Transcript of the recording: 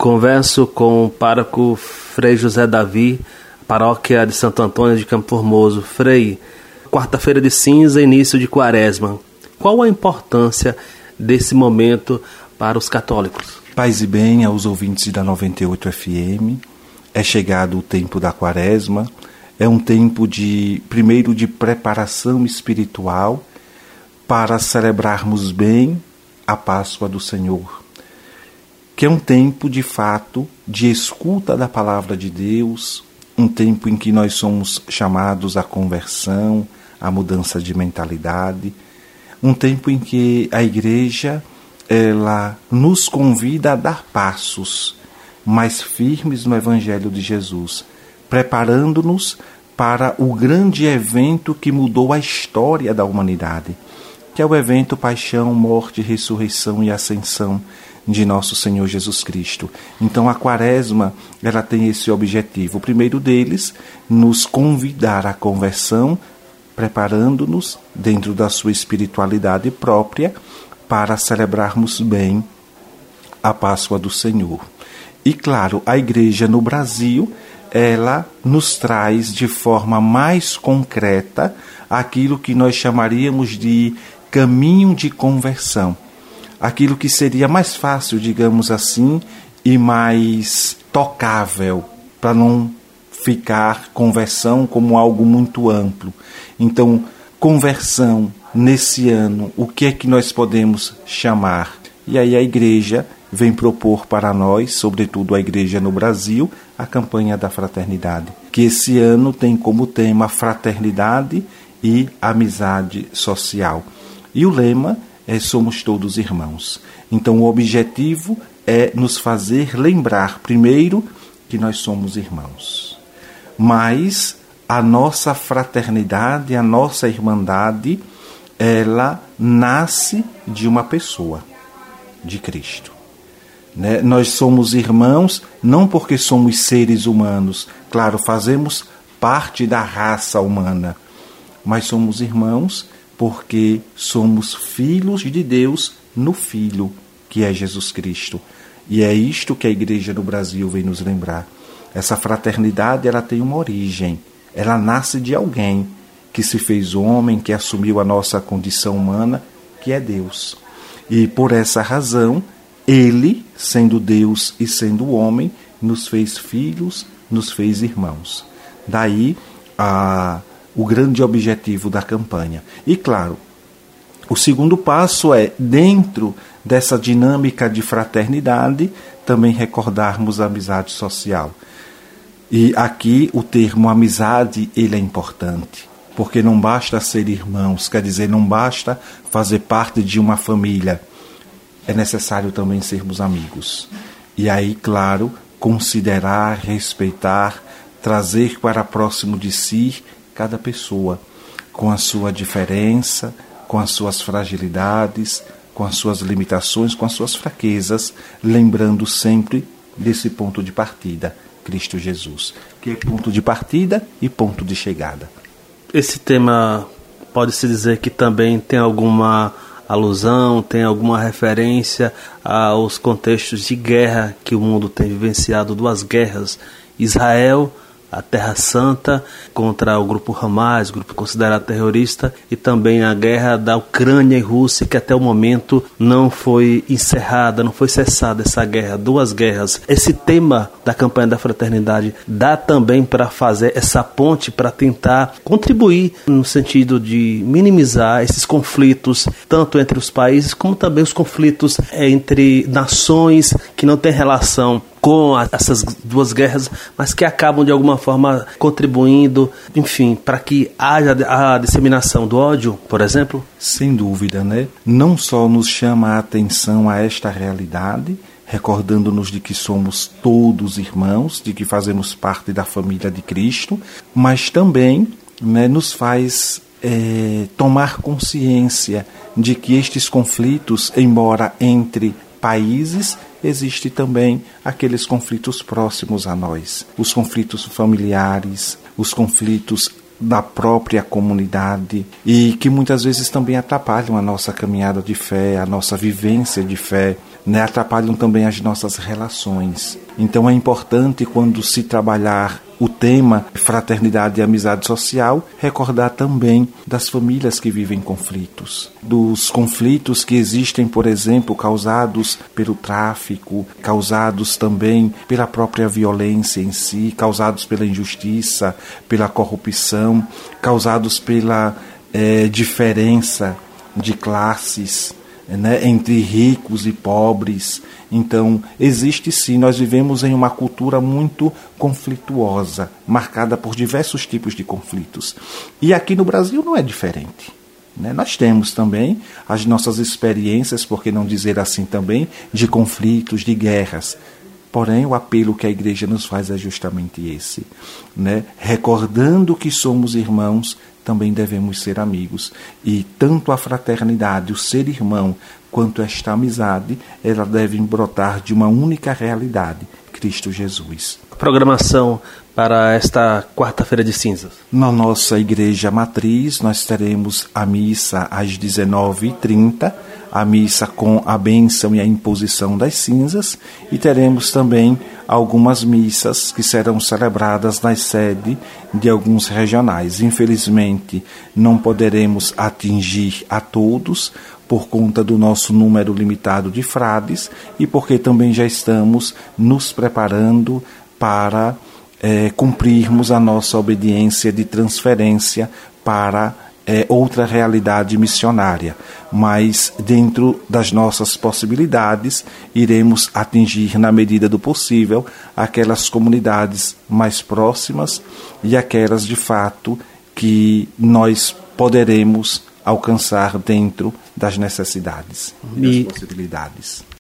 Converso com o pároco Frei José Davi, paróquia de Santo Antônio de Campo Formoso. Frei, quarta-feira de cinza, início de quaresma. Qual a importância desse momento para os católicos? Paz e bem aos ouvintes da 98 FM. É chegado o tempo da quaresma. É um tempo primeiro de preparação espiritual para celebrarmos bem a Páscoa do Senhor, que é um tempo, de fato, de escuta da palavra de Deus, um tempo em que nós somos chamados à conversão, à mudança de mentalidade, um tempo em que a Igreja ela nos convida a dar passos mais firmes no Evangelho de Jesus, preparando-nos para o grande evento que mudou a história da humanidade, que é o evento Paixão, Morte, Ressurreição e Ascensão de nosso Senhor Jesus Cristo. Então a quaresma ela tem esse objetivo. O primeiro deles, nos convidar à conversão, preparando-nos dentro da sua espiritualidade própria para celebrarmos bem a Páscoa do Senhor. E claro, a Igreja no Brasil, ela nos traz de forma mais concreta aquilo que nós chamaríamos de caminho de conversão. Aquilo que seria mais fácil, digamos assim, e mais tocável, para não ficar conversão como algo muito amplo. Então, conversão nesse ano, o que é que nós podemos chamar? E aí a Igreja vem propor para nós, sobretudo a Igreja no Brasil, a campanha da fraternidade, que esse ano tem como tema fraternidade e amizade social. E o lema é Somos Todos Irmãos. Então o objetivo é nos fazer lembrar, primeiro, que nós somos irmãos. Mas a nossa fraternidade, a nossa irmandade, ela nasce de uma pessoa, de Cristo. Nós somos irmãos não porque somos seres humanos, claro, fazemos parte da raça humana, mas somos irmãos porque somos filhos de Deus no Filho, que é Jesus Cristo. E é isto que a Igreja no Brasil vem nos lembrar. Essa fraternidade ela tem uma origem, ela nasce de alguém que se fez homem, que assumiu a nossa condição humana, que é Deus. E por essa razão, Ele, sendo Deus e sendo homem, nos fez filhos, nos fez irmãos. Daí o grande objetivo da campanha. E claro, o segundo passo é, dentro dessa dinâmica de fraternidade, também recordarmos a amizade social. E aqui o termo amizade, ele é importante, porque não basta ser irmãos, quer dizer, não basta fazer parte de uma família, é necessário também sermos amigos. E aí, claro, considerar, respeitar, trazer para próximo de si cada pessoa, com a sua diferença, com as suas fragilidades, com as suas limitações, com as suas fraquezas, lembrando sempre desse ponto de partida, Cristo Jesus, que é ponto de partida e ponto de chegada. Esse tema pode-se dizer que também tem alguma alusão, tem alguma referência aos contextos de guerra que o mundo tem vivenciado, duas guerras, Israel, a Terra Santa, contra o grupo Hamas, grupo considerado terrorista, e também a guerra da Ucrânia e Rússia, que até o momento não foi encerrada, não foi cessada essa guerra, duas guerras. Esse tema da campanha da fraternidade dá também para fazer essa ponte, para tentar contribuir no sentido de minimizar esses conflitos, tanto entre os países, como também os conflitos entre nações que não têm relação com essas duas guerras, mas que acabam de alguma forma contribuindo, enfim, para que haja a disseminação do ódio, por exemplo? Sem dúvida, né? Não só nos chama a atenção a esta realidade, recordando-nos de que somos todos irmãos, de que fazemos parte da família de Cristo, mas também, né, nos faz tomar consciência de que estes conflitos, embora entre países, existem também aqueles conflitos próximos a nós, os conflitos familiares, os conflitos da própria comunidade, e que muitas vezes também atrapalham a nossa caminhada de fé, a nossa vivência de fé. né, atrapalham também as nossas relações. Então é importante, quando se trabalhar o tema fraternidade e amizade social, recordar também das famílias que vivem conflitos, dos conflitos que existem, por exemplo, causados pelo tráfico, causados também pela própria violência em si, causados pela injustiça, pela corrupção, causados pela diferença de classes, né, entre ricos e pobres. Então, existe sim, nós vivemos em uma cultura muito conflituosa, marcada por diversos tipos de conflitos. E aqui no Brasil não é diferente, né? Nós temos também as nossas experiências, por que não dizer assim também, de conflitos, de guerras. Porém, o apelo que a igreja nos faz é justamente esse, né? Recordando que somos irmãos, também devemos ser amigos. E tanto a fraternidade, o ser irmão, quanto esta amizade, ela deve brotar de uma única realidade, Cristo Jesus. Programação para esta quarta-feira de cinzas. Na nossa igreja matriz, nós teremos a missa às 19h30, a missa com a bênção e a imposição das cinzas, e teremos também algumas missas que serão celebradas na sede de alguns regionais. Infelizmente, não poderemos atingir a todos, por conta do nosso número limitado de frades e porque também já estamos nos preparando para cumprirmos a nossa obediência de transferência para outra realidade missionária. Mas dentro das nossas possibilidades, iremos atingir, na medida do possível, aquelas comunidades mais próximas e aquelas, de fato, que nós poderemos alcançar dentro das necessidades e das possibilidades.